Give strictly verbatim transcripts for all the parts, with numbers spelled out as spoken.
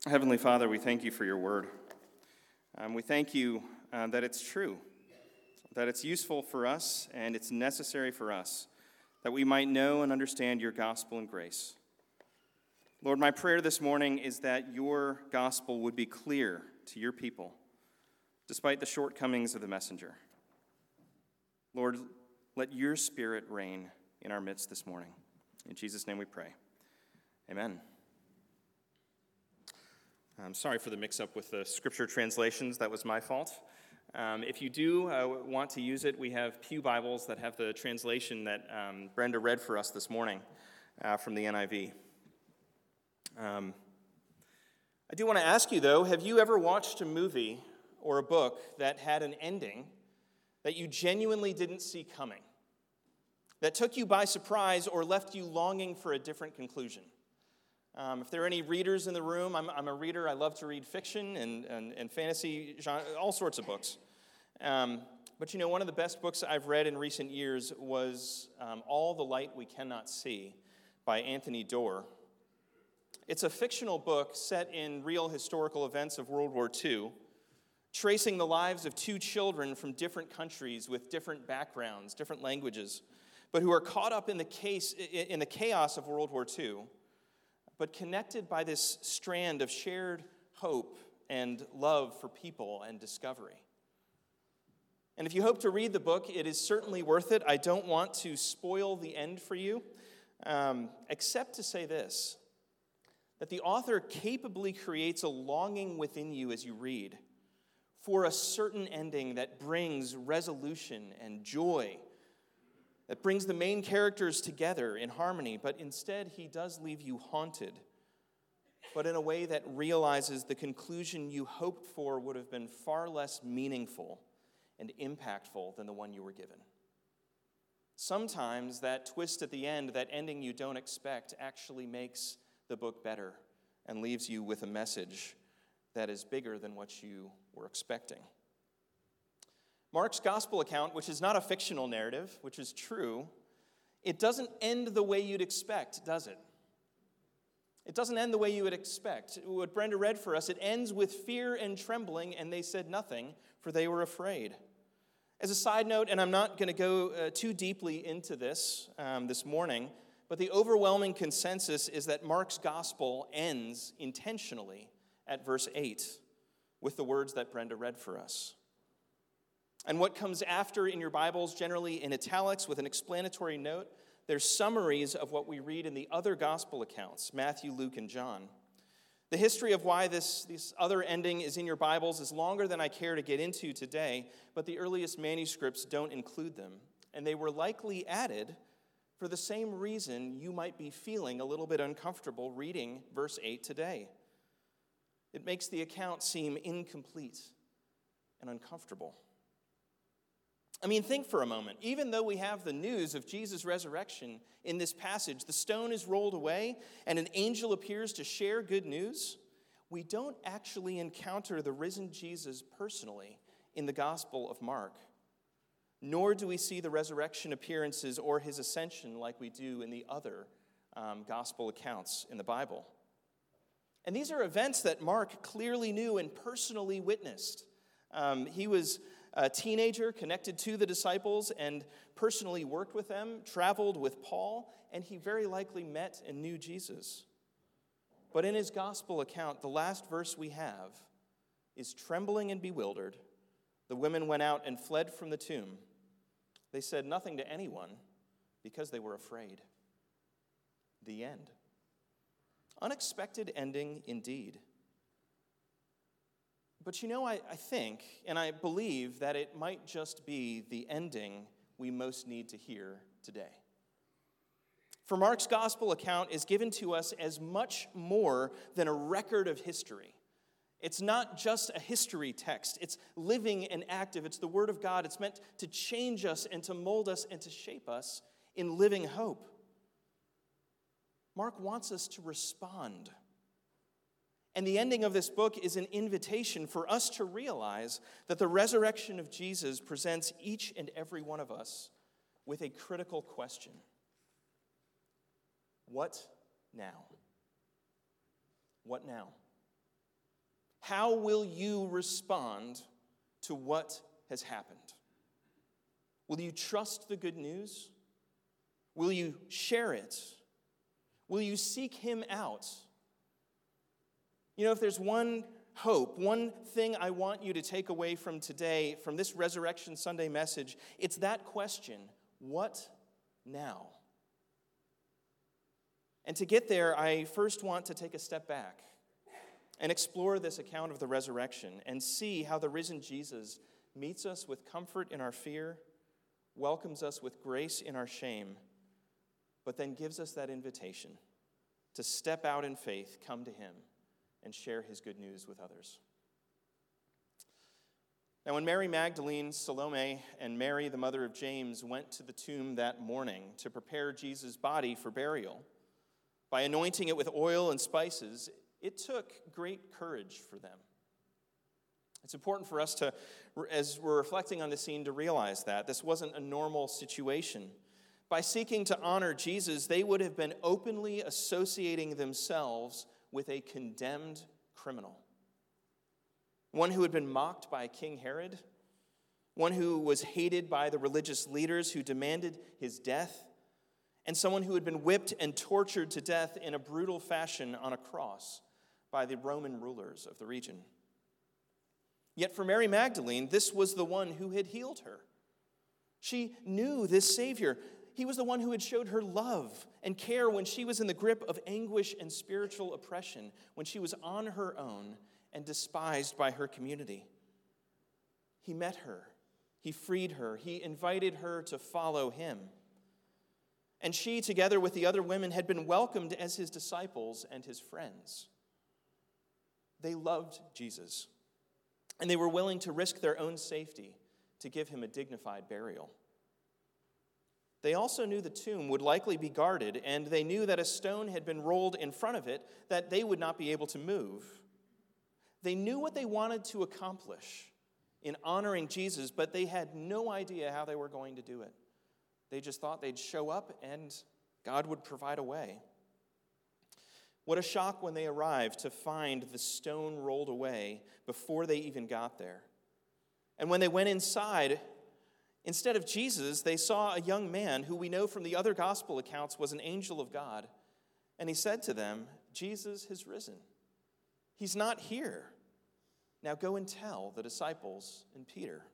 Heavenly Father, we thank you for your word. Um, we thank you uh, that it's true, that it's useful for us and it's necessary for us, that we might know and understand your gospel and grace. Lord, my prayer this morning is that your gospel would be clear to your people, despite the shortcomings of the messenger. Lord, let your Spirit reign in our midst this morning. In Jesus' name we pray. Amen. I'm sorry for the mix-up with the scripture translations. That was my fault. Um, if you do uh, want to use it, we have Pew Bibles that have the translation that um, Brenda read for us this morning uh, from the N I V. Um, I do want to ask you, though, have you ever watched a movie or a book that had an ending that you genuinely didn't see coming, that took you by surprise or left you longing for a different conclusion? Um, if there are any readers in the room, I'm, I'm a reader. I love to read fiction and, and, and fantasy, genre, all sorts of books. Um, but you know, one of the best books I've read in recent years was um, All the Light We Cannot See by Anthony Doerr. It's a fictional book set in real historical events of World War Two, tracing the lives of two children from different countries with different backgrounds, different languages, but who are caught up in the case in the chaos of World War Two, but connected by this strand of shared hope and love for people and discovery. And if you hope to read the book, it is certainly worth it. I don't want to spoil the end for you, um, except to say this, that the author capably creates a longing within you as you read for a certain ending that brings resolution and joy, that brings the main characters together in harmony, but instead he does leave you haunted, but in a way that realizes the conclusion you hoped for would have been far less meaningful and impactful than the one you were given. Sometimes that twist at the end, that ending you don't expect, actually makes the book better and leaves you with a message that is bigger than what you were expecting. Mark's gospel account, which is not a fictional narrative, which is true, it doesn't end the way you'd expect, does it? It doesn't end the way you would expect. What Brenda read for us, it ends with fear and trembling, and they said nothing, for they were afraid. As a side note, and I'm not going to go uh, too deeply into this um, this morning, but the overwhelming consensus is that Mark's gospel ends intentionally at verse eight with the words that Brenda read for us. And what comes after in your Bibles, generally in italics with an explanatory note, there's summaries of what we read in the other gospel accounts, Matthew, Luke, and John. The history of why this, this other ending is in your Bibles is longer than I care to get into today, but the earliest manuscripts don't include them. And they were likely added for the same reason you might be feeling a little bit uncomfortable reading verse eight today. It makes the account seem incomplete and uncomfortable. I mean, think for a moment. Even though we have the news of Jesus' resurrection in this passage, the stone is rolled away and an angel appears to share good news, we don't actually encounter the risen Jesus personally in the Gospel of Mark. Nor do we see the resurrection appearances or his ascension like we do in the other um, gospel accounts in the Bible. And these are events that Mark clearly knew and personally witnessed. Um, he was a teenager connected to the disciples and personally worked with them, traveled with Paul, and he very likely met and knew Jesus. But in his gospel account, the last verse we have is trembling and bewildered. The women went out and fled from the tomb. They said nothing to anyone because they were afraid. The end. Unexpected ending indeed. But you know, I, I think, and I believe that it might just be the ending we most need to hear today. For Mark's gospel account is given to us as much more than a record of history. It's not just a history text. It's living and active. It's the Word of God. It's meant to change us and to mold us and to shape us in living hope. Mark wants us to respond. And the ending of this book is an invitation for us to realize that the resurrection of Jesus presents each and every one of us with a critical question. What now? What now? How will you respond to what has happened? Will you trust the good news? Will you share it? Will you seek him out? You know, if there's one hope, one thing I want you to take away from today, from this Resurrection Sunday message, it's that question, what now? And to get there, I first want to take a step back and explore this account of the resurrection and see how the risen Jesus meets us with comfort in our fear, welcomes us with grace in our shame, but then gives us that invitation to step out in faith, come to him, and share his good news with others. Now, when Mary Magdalene, Salome, and Mary, the mother of James, went to the tomb that morning to prepare Jesus' body for burial, by anointing it with oil and spices, it took great courage for them. It's important for us to, as we're reflecting on the scene, to realize that this wasn't a normal situation. By seeking to honor Jesus, they would have been openly associating themselves with a condemned criminal. One who had been mocked by King Herod, one who was hated by the religious leaders who demanded his death, and someone who had been whipped and tortured to death in a brutal fashion on a cross by the Roman rulers of the region. Yet for Mary Magdalene, this was the one who had healed her. She knew this Savior. He was the one who had showed her love and care when she was in the grip of anguish and spiritual oppression, when she was on her own and despised by her community. He met her. He freed her. He invited her to follow him. And she, together with the other women, had been welcomed as his disciples and his friends. They loved Jesus, and they were willing to risk their own safety to give him a dignified burial. They also knew the tomb would likely be guarded, and they knew that a stone had been rolled in front of it that they would not be able to move. They knew what they wanted to accomplish in honoring Jesus, but they had no idea how they were going to do it. They just thought they'd show up and God would provide a way. What a shock when they arrived to find the stone rolled away before they even got there. And when they went inside, instead of Jesus, they saw a young man who we know from the other gospel accounts was an angel of God. And he said to them, "Jesus has risen. He's not here. Now go and tell the disciples and Peter."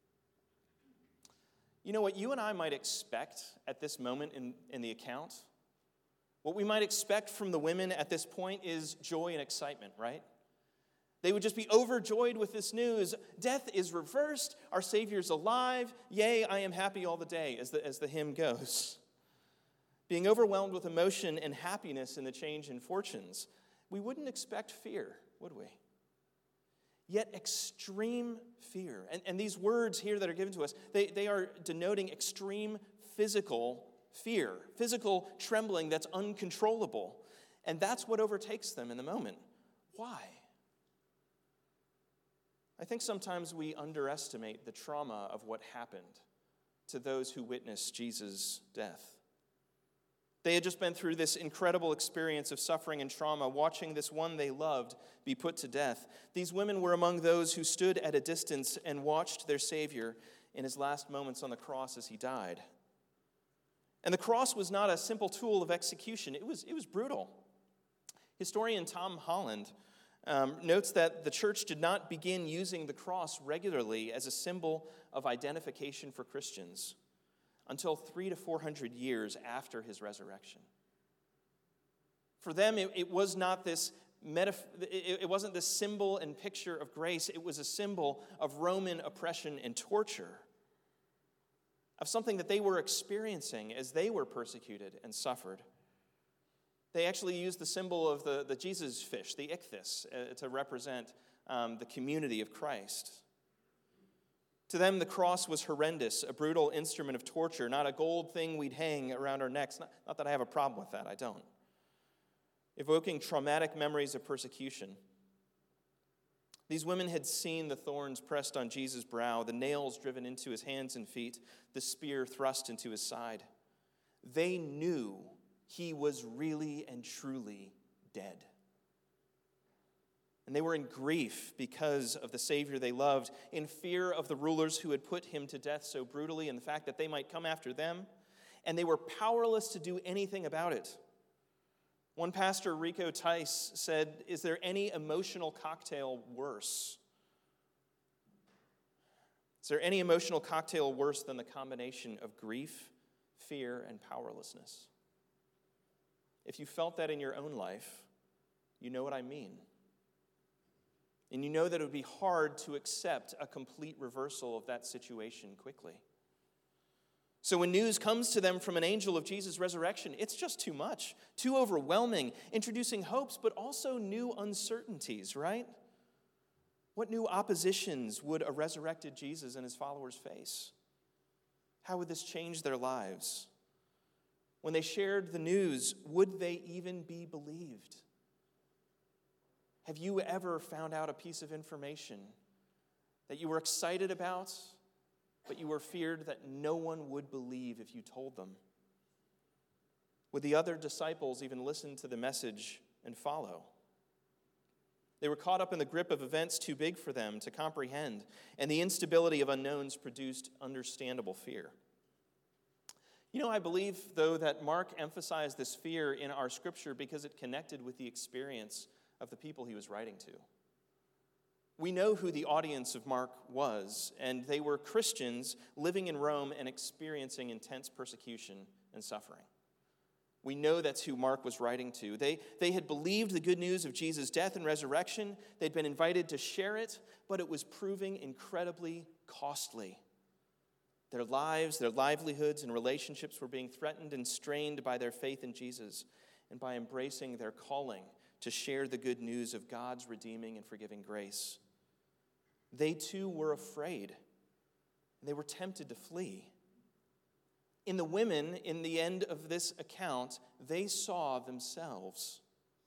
You know what you and I might expect at this moment in, in the account? What we might expect from the women at this point is joy and excitement, right? They would just be overjoyed with this news. Death is reversed. Our Savior's alive. Yea, I am happy all the day, as the, as the hymn goes. Being overwhelmed with emotion and happiness in the change in fortunes. We wouldn't expect fear, would we? Yet extreme fear. And, and these words here that are given to us, they, they are denoting extreme physical fear, physical trembling that's uncontrollable. And that's what overtakes them in the moment. Why? I think sometimes we underestimate the trauma of what happened to those who witnessed Jesus' death. They had just been through this incredible experience of suffering and trauma, watching this one they loved be put to death. These women were among those who stood at a distance and watched their Savior in his last moments on the cross as he died. And the cross was not a simple tool of execution. It was, it was brutal. Historian Tom Holland um, notes that the church did not begin using the cross regularly as a symbol of identification for Christians until three to four hundred years after his resurrection. For them, it, it was not this metaf- it, it wasn't this symbol and picture of grace. It was a symbol of Roman oppression and torture, of something that they were experiencing as they were persecuted and suffered. They actually used the symbol of the, the Jesus fish, the ichthys, uh, to represent um, the community of Christ. To them, the cross was horrendous, a brutal instrument of torture, not a gold thing we'd hang around our necks. Not, not that I have a problem with that, I don't. Evoking traumatic memories of persecution. These women had seen the thorns pressed on Jesus' brow, the nails driven into his hands and feet, the spear thrust into his side. They knew he was really and truly dead. And they were in grief because of the Savior they loved, in fear of the rulers who had put him to death so brutally and the fact that they might come after them. And they were powerless to do anything about it. One pastor, Rico Tice, said, "Is there any emotional cocktail worse? Is there any emotional cocktail worse than the combination of grief, fear, and powerlessness?" If you felt that in your own life, you know what I mean. And you know that it would be hard to accept a complete reversal of that situation quickly. So when news comes to them from an angel of Jesus' resurrection, it's just too much, too overwhelming, introducing hopes, but also new uncertainties, right? What new oppositions would a resurrected Jesus and his followers face? How would this change their lives? When they shared the news, would they even be believed? Have you ever found out a piece of information that you were excited about, but you were feared that no one would believe if you told them? Would the other disciples even listen to the message and follow? They were caught up in the grip of events too big for them to comprehend, and the instability of unknowns produced understandable fear. You know, I believe, though, that Mark emphasized this fear in our scripture because it connected with the experience of the people he was writing to. We know who the audience of Mark was, and they were Christians living in Rome and experiencing intense persecution and suffering. We know that's who Mark was writing to. They, they had believed the good news of Jesus' death and resurrection. They'd been invited to share it, but it was proving incredibly costly. Their lives, their livelihoods, and relationships were being threatened and strained by their faith in Jesus and by embracing their calling to share the good news of God's redeeming and forgiving grace. They too were afraid. They were tempted to flee. In the women, in the end of this account, they saw themselves.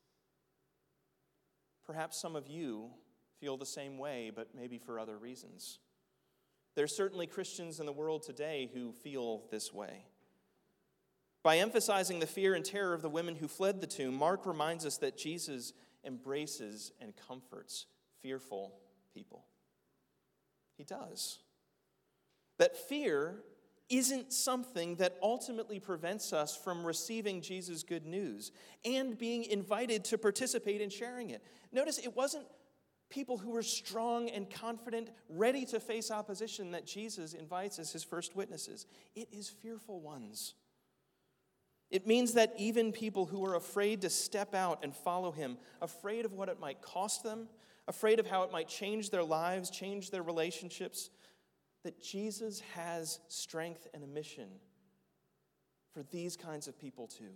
Perhaps some of you feel the same way, but maybe for other reasons. There are certainly Christians in the world today who feel this way. By emphasizing the fear and terror of the women who fled the tomb, Mark reminds us that Jesus embraces and comforts fearful people. He does. That fear isn't something that ultimately prevents us from receiving Jesus' good news and being invited to participate in sharing it. Notice it wasn't people who were strong and confident, ready to face opposition that Jesus invites as his first witnesses. It is fearful ones. It means that even people who are afraid to step out and follow him, afraid of what it might cost them, afraid of how it might change their lives, change their relationships, that Jesus has strength and a mission for these kinds of people too.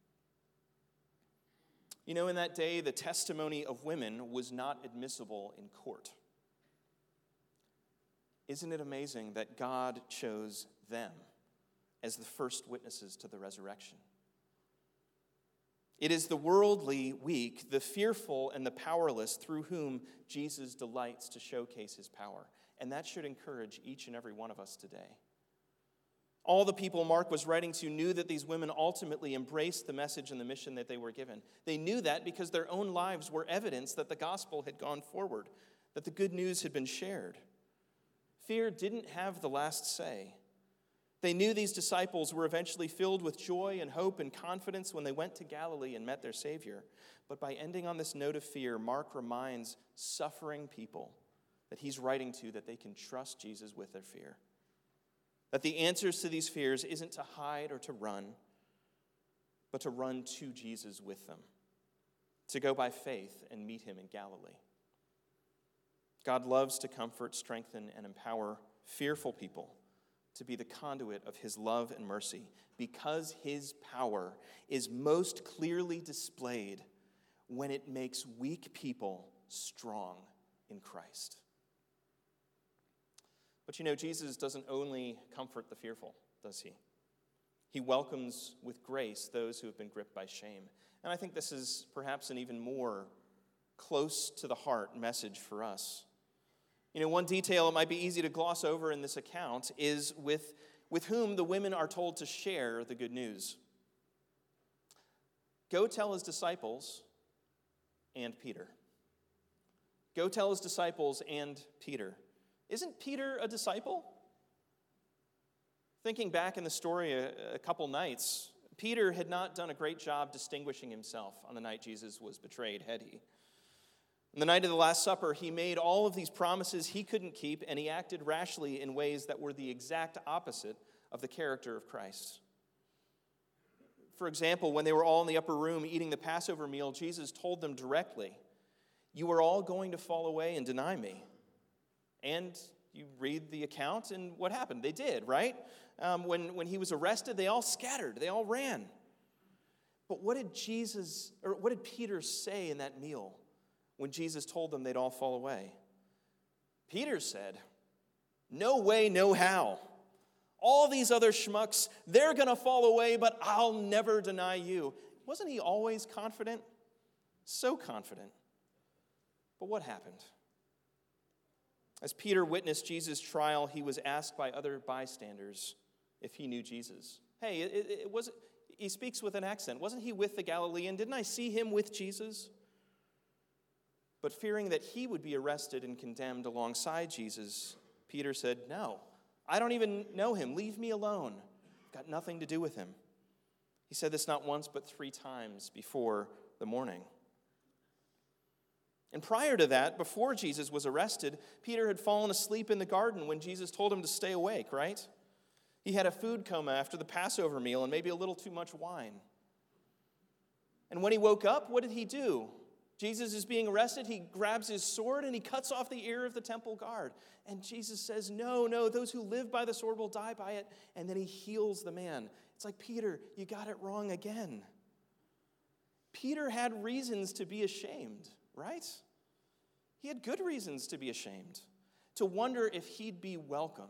You know, in that day, the testimony of women was not admissible in court. Isn't it amazing that God chose them as the first witnesses to the resurrection? It is the worldly weak, the fearful, and the powerless through whom Jesus delights to showcase his power. And that should encourage each and every one of us today. All the people Mark was writing to knew that these women ultimately embraced the message and the mission that they were given. They knew that because their own lives were evidence that the gospel had gone forward, that the good news had been shared. Fear didn't have the last say. They knew these disciples were eventually filled with joy and hope and confidence when they went to Galilee and met their Savior. But by ending on this note of fear, Mark reminds suffering people that he's writing to that they can trust Jesus with their fear. That the answers to these fears isn't to hide or to run, but to run to Jesus with them, to go by faith and meet him in Galilee. God loves to comfort, strengthen, and empower fearful people to be the conduit of his love and mercy, because his power is most clearly displayed when it makes weak people strong in Christ. But you know, Jesus doesn't only comfort the fearful, does he? He welcomes with grace those who have been gripped by shame. And I think this is perhaps an even more close to the heart message for us. You know, one detail it might be easy to gloss over in this account is with, with whom the women are told to share the good news. Go tell his disciples and Peter. Go tell his disciples and Peter. Isn't Peter a disciple? Thinking back in the story a, a couple nights, Peter had not done a great job distinguishing himself on the night Jesus was betrayed, had he? On the night of the Last Supper, he made all of these promises he couldn't keep, and he acted rashly in ways that were the exact opposite of the character of Christ. For example, when they were all in the upper room eating the Passover meal, Jesus told them directly, "You are all going to fall away and deny me." And you read the account, and what happened? They did, right? Um, when, when he was arrested, they all scattered. They all ran. But what did Jesus, or what did Peter say in that meal when Jesus told them they'd all fall away? Peter said, "No way, no how. All these other schmucks, they're going to fall away, but I'll never deny you." Wasn't he always confident? So confident. But what happened? As Peter witnessed Jesus' trial, he was asked by other bystanders if he knew Jesus. Hey, it, it, it was, he speaks with an accent. Wasn't he with the Galilean? Didn't I see him with Jesus? But fearing that he would be arrested and condemned alongside Jesus, Peter said, "No, I don't even know him. Leave me alone. I've got nothing to do with him." He said this not once, but three times before the morning. And prior to that, before Jesus was arrested, Peter had fallen asleep in the garden when Jesus told him to stay awake, right? He had a food coma after the Passover meal and maybe a little too much wine. And when he woke up, what did he do? Jesus is being arrested. He grabs his sword and he cuts off the ear of the temple guard. And Jesus says, "No, no, those who live by the sword will die by it." And then he heals the man. It's like, Peter, you got it wrong again. Peter had reasons to be ashamed, right? He had good reasons to be ashamed, to wonder if he'd be welcome.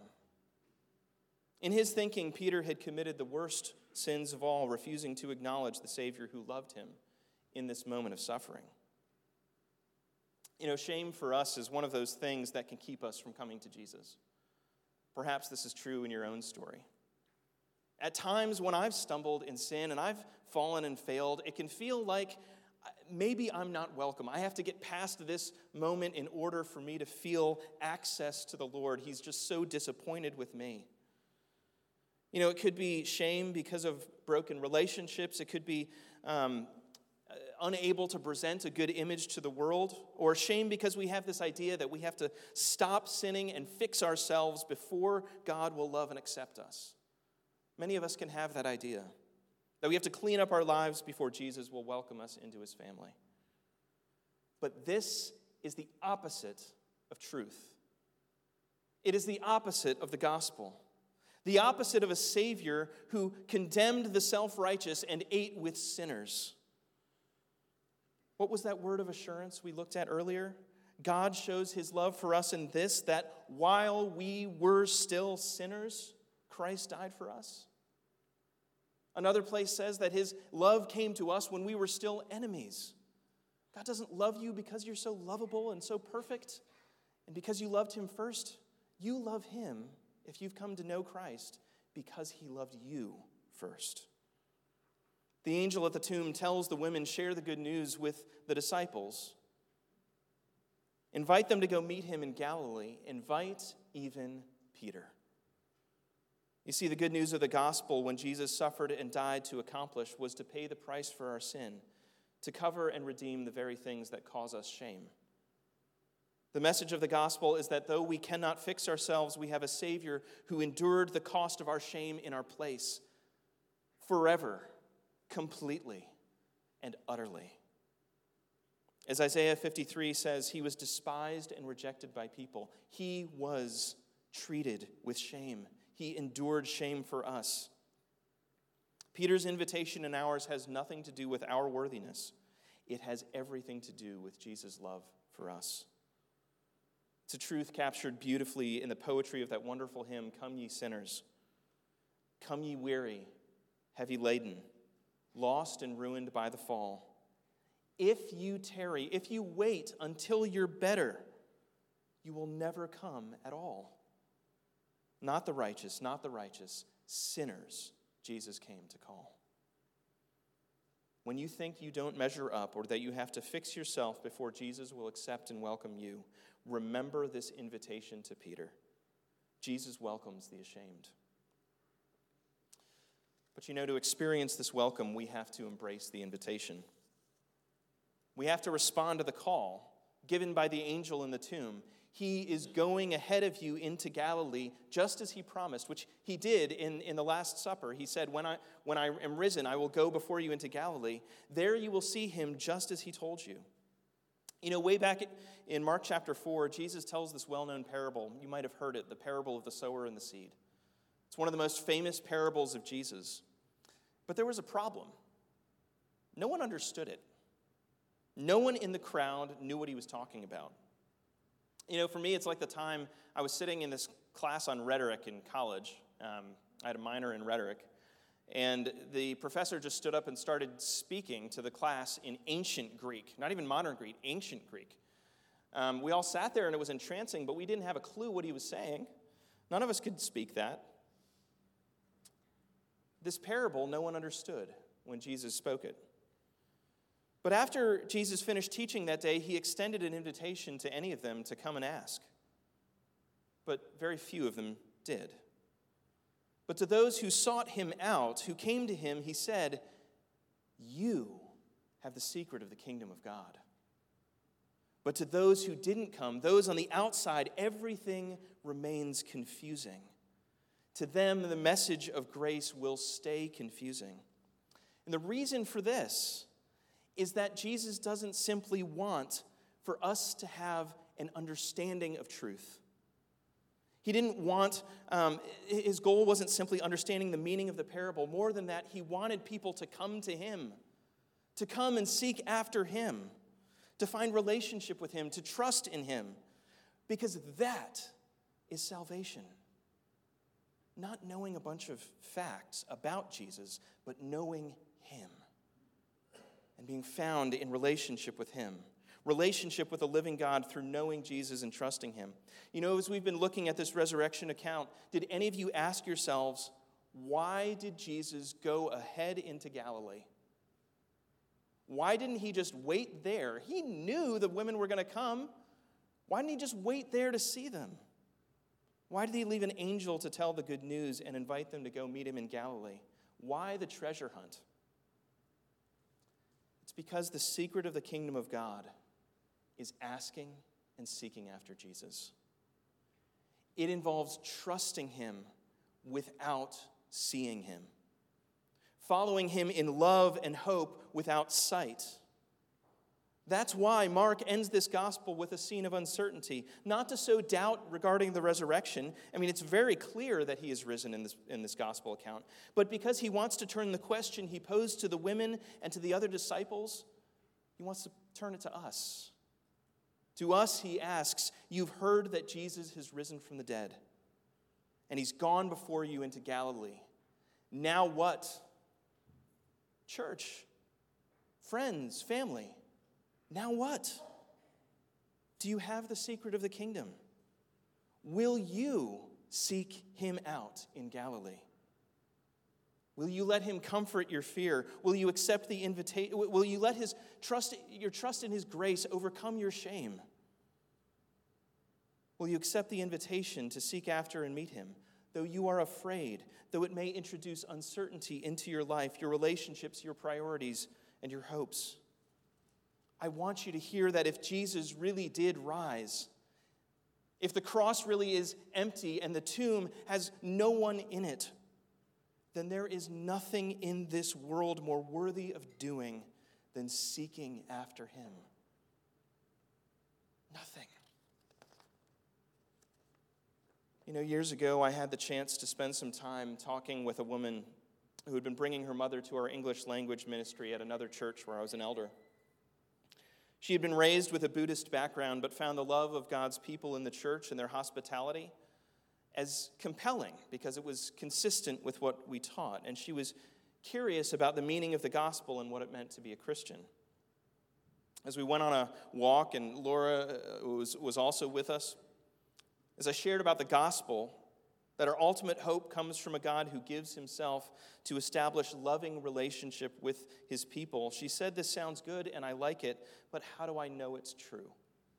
In his thinking, Peter had committed the worst sins of all, refusing to acknowledge the Savior who loved him in this moment of suffering. You know, shame for us is one of those things that can keep us from coming to Jesus. Perhaps this is true in your own story. At times when I've stumbled in sin and I've fallen and failed, it can feel like maybe I'm not welcome. I have to get past this moment in order for me to feel access to the Lord. He's just so disappointed with me. You know, it could be shame because of broken relationships. It could be um, unable to present a good image to the world, or shame because we have this idea that we have to stop sinning and fix ourselves before God will love and accept us. Many of us can have that idea, that we have to clean up our lives before Jesus will welcome us into his family. But this is the opposite of truth. It is the opposite of the gospel. The opposite of a Savior who condemned the self-righteous and ate with sinners. What was that word of assurance we looked at earlier? God shows his love for us in this, that while we were still sinners, Christ died for us. Another place says that his love came to us when we were still enemies. God doesn't love you because you're so lovable and so perfect, and because you loved him first. You love him if you've come to know Christ because he loved you first. The angel at the tomb tells the women, share the good news with the disciples. Invite them to go meet him in Galilee. Invite even Peter. You see, the good news of the gospel, when Jesus suffered and died to accomplish, was to pay the price for our sin, to cover and redeem the very things that cause us shame. The message of the gospel is that though we cannot fix ourselves, we have a Savior who endured the cost of our shame in our place forever, completely, and utterly. As Isaiah fifty-three says, he was despised and rejected by people. He was treated with shame. He endured shame for us. Peter's invitation and ours has nothing to do with our worthiness. It has everything to do with Jesus' love for us. It's a truth captured beautifully in the poetry of that wonderful hymn, Come Ye Sinners. Come ye weary, heavy laden, lost and ruined by the fall. If you tarry, if you wait until you're better, you will never come at all. Not the righteous, not the righteous, sinners Jesus came to call. when you think you don't measure up or that you have to fix yourself before Jesus will accept and welcome you, remember this invitation to Peter. Jesus welcomes the ashamed. But you know, to experience this welcome, we have to embrace the invitation. We have to respond to the call given by the angel in the tomb. He is going ahead of you into Galilee, just as he promised, which he did in, in the Last Supper. He said, when I, when I am risen, I will go before you into Galilee. There you will see him just as he told you. You know, way back in Mark chapter four, Jesus tells this well-known parable. You might have heard it, the parable of the sower and the seed. It's one of the most famous parables of Jesus. But there was a problem. No one understood it. No one in the crowd knew what he was talking about. You know, for me, it's like the time I was sitting in this class on rhetoric in college. Um, I had a minor in rhetoric. And the professor just stood up and started speaking to the class in ancient Greek. Not even modern Greek, ancient Greek. Um, we all sat there and it was entrancing, but we didn't have a clue what he was saying. None of us could speak that. This parable, no one understood when Jesus spoke it. But after Jesus finished teaching that day, he extended an invitation to any of them to come and ask. But very few of them did. But to those who sought him out, who came to him, he said, "You have the secret of the kingdom of God." But to those who didn't come, those on the outside, everything remains confusing. To them, the message of grace will stay confusing. And the reason for this is that Jesus doesn't simply want for us to have an understanding of truth. He didn't want, um, his goal wasn't simply understanding the meaning of the parable. More than that, he wanted people to come to him, to come and seek after him, to find relationship with him, to trust in him, because that is salvation. Not knowing a bunch of facts about Jesus, but knowing him and being found in relationship with him. Relationship with the living God through knowing Jesus and trusting him. You know, as we've been looking at this resurrection account, did any of you ask yourselves, why did Jesus go ahead into Galilee? Why didn't he just wait there? He knew the women were going to come. Why didn't he just wait there to see them? Why did he leave an angel to tell the good news and invite them to go meet him in Galilee? Why the treasure hunt? It's because the secret of the kingdom of God is asking and seeking after Jesus. It involves trusting him without seeing him, following him in love and hope without sight. That's why Mark ends this gospel with a scene of uncertainty, not to sow doubt regarding the resurrection. I mean, it's very clear that he is risen in this, in this gospel account, but because he wants to turn the question he posed to the women and to the other disciples, he wants to turn it to us. To us, he asks, you've heard that Jesus has risen from the dead, and he's gone before you into Galilee. Now what? Church, friends, family, now what? Do you have the secret of the kingdom? Will you seek him out in Galilee? Will you let him comfort your fear? Will you accept the invitation? Will you let his trust, your trust in his grace overcome your shame? Will you accept the invitation to seek after and meet him? Though you are afraid, though it may introduce uncertainty into your life, your relationships, your priorities, and your hopes. I want you to hear that if Jesus really did rise, if the cross really is empty and the tomb has no one in it, then there is nothing in this world more worthy of doing than seeking after him. Nothing. You know, years ago, I had the chance to spend some time talking with a woman who had been bringing her mother to our English language ministry at another church where I was an elder. She had been raised with a Buddhist background, but found the love of God's people in the church and their hospitality as compelling because it was consistent with what we taught. And she was curious about the meaning of the gospel and what it meant to be a Christian. As we went on a walk, and Laura was, was also with us, as I shared about the gospel, that our ultimate hope comes from a God who gives himself to establish loving relationship with his people. She said, this sounds good and I like it, but how do I know it's true?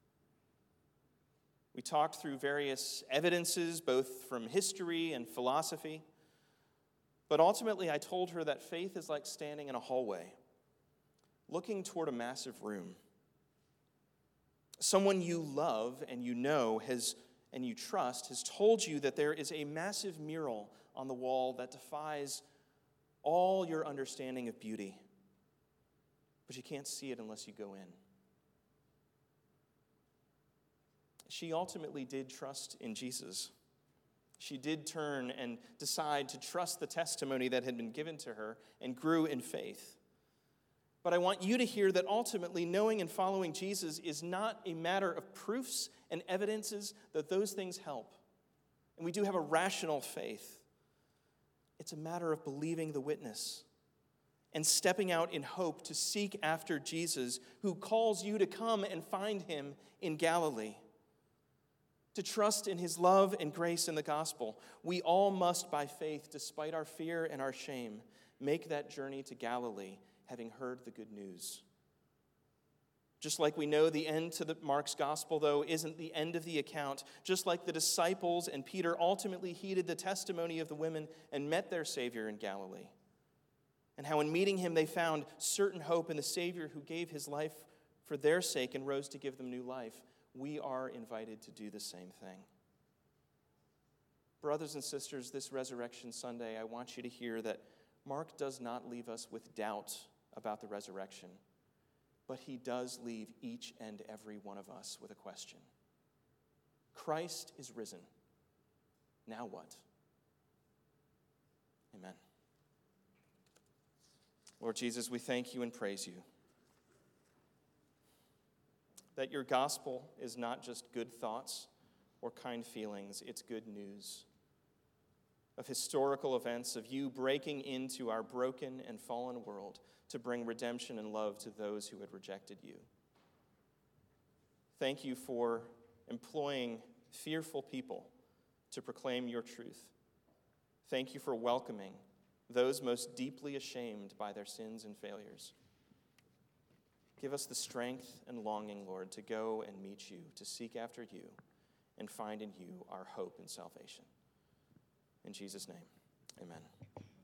We talked through various evidences, both from history and philosophy, but ultimately I told her that faith is like standing in a hallway, looking toward a massive room. Someone you love and you know has and you trust has told you that there is a massive mural on the wall that defies all your understanding of beauty. But you can't see it unless you go in. She ultimately did trust in Jesus. She did turn and decide to trust the testimony that had been given to her and grew in faith. But I want you to hear that ultimately knowing and following Jesus is not a matter of proofs and evidences, that those things help. And we do have a rational faith. It's a matter of believing the witness and stepping out in hope to seek after Jesus, who calls you to come and find him in Galilee. To trust in his love and grace in the gospel. We all must, by faith, despite our fear and our shame, make that journey to Galilee, having heard the good news. Just like we know the end to the Mark's gospel, though, isn't the end of the account. Just like the disciples and Peter ultimately heeded the testimony of the women and met their Savior in Galilee. And how in meeting him they found certain hope in the Savior who gave his life for their sake and rose to give them new life. We are invited to do the same thing. Brothers and sisters, this Resurrection Sunday, I want you to hear that Mark does not leave us with doubt about the resurrection, but he does leave each and every one of us with a question. Christ is risen. Now what? Amen. Lord Jesus, we thank you and praise you that your gospel is not just good thoughts or kind feelings, it's good news of historical events, of you breaking into our broken and fallen world to bring redemption and love to those who had rejected you. Thank you for employing fearful people to proclaim your truth. Thank you for welcoming those most deeply ashamed by their sins and failures. Give us the strength and longing, Lord, to go and meet you, to seek after you, and find in you our hope and salvation. In Jesus' name, amen.